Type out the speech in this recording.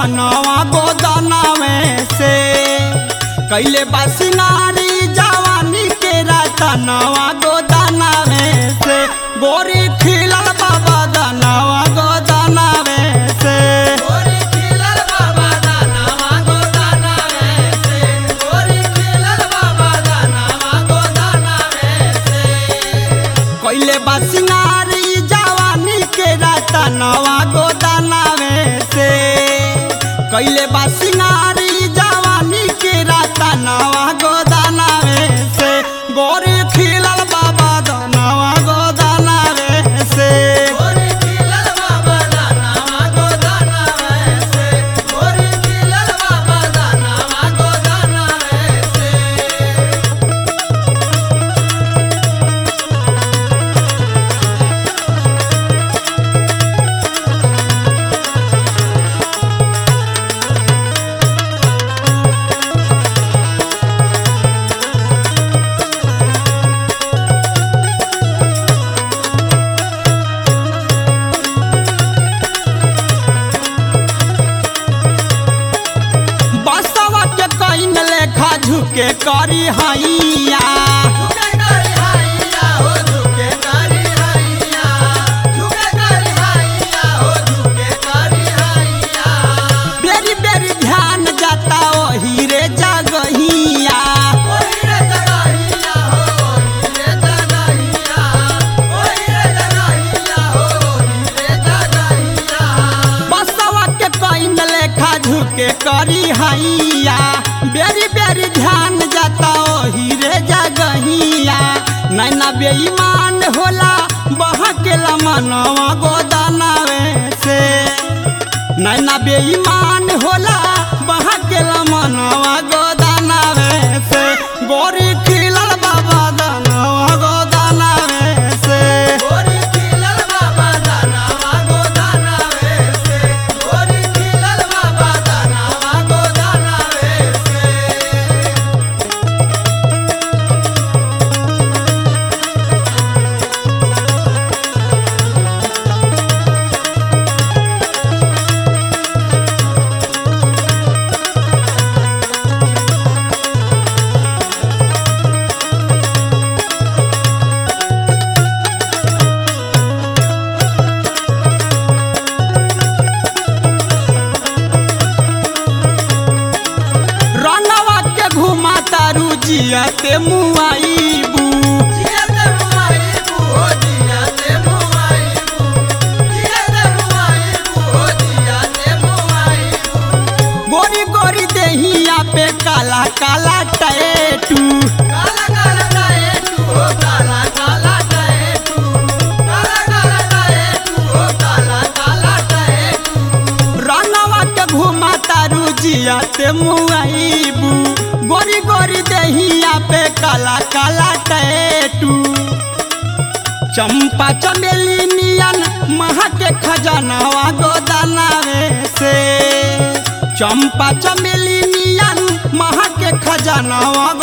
बदनवा गोदनवे से कैले बा सिंगारी जवानी के रतनवा गोदनवे से गोरी खिलल बा बदनवा गोदनवे से गोरी खिलल बा बदनवा गोदनवे से गोरी खिलल बा बदनवा गोदनवे से कैले बा सिंगारी जवानी के रतनवा गोदनवे से कैले बा सिंगारी जवानी के रतनवा गोदनवे से गोरी खिलल बा बदनवा गोदनवे से गोरी खिलल बा बदनवा गोदनवे से गोरी खिलल बा बदनवा गोदनवे से बसवा के कइन लेखा झुके करी हैया झुके करी हैया हो झुके करी हैया झुके करी हैया हो झुके करी हैया बेरी बेरी ध्यान जाता ओही रे जगहिया ओही रे जगहिया हो ओही रे जगहिया ओही रे जगहिया हो ओही रे जगहिया बसवा के कइन लेखा झुके करी हैया बेरी बेरी ध्यान जाता ओही रे जगहिया नैना बेईमान होला बहकेला मनवा गोदनवे से नैना बेईमान होला बहकेला मनवा गोदनवे से गोरी खिलल बा बदनवा गोदनवे से गोरी खिलल बा बदनवा गोदनवे से गोरी खिलल बा बदनवा गोदनवे से रनवा के घुमा तारू जियते मुआईबू जियते मुआईबू हो जियते मुआईबू जियते मुआईबू हो जियते मुआईबू गोरी गोरी देहिया पे काला काला टैटू काला काला टैटू हो काला काला टैटू काला काला टैटू हो काला काला टैटू रनवा के घुमा तारू जियते मुआईबू गोरी गोरी देहिया पे काला काला टैटू चंपा चमेली नियन महके खजानवा गोदनवे से चंपा चमेली नियन महके खजानवा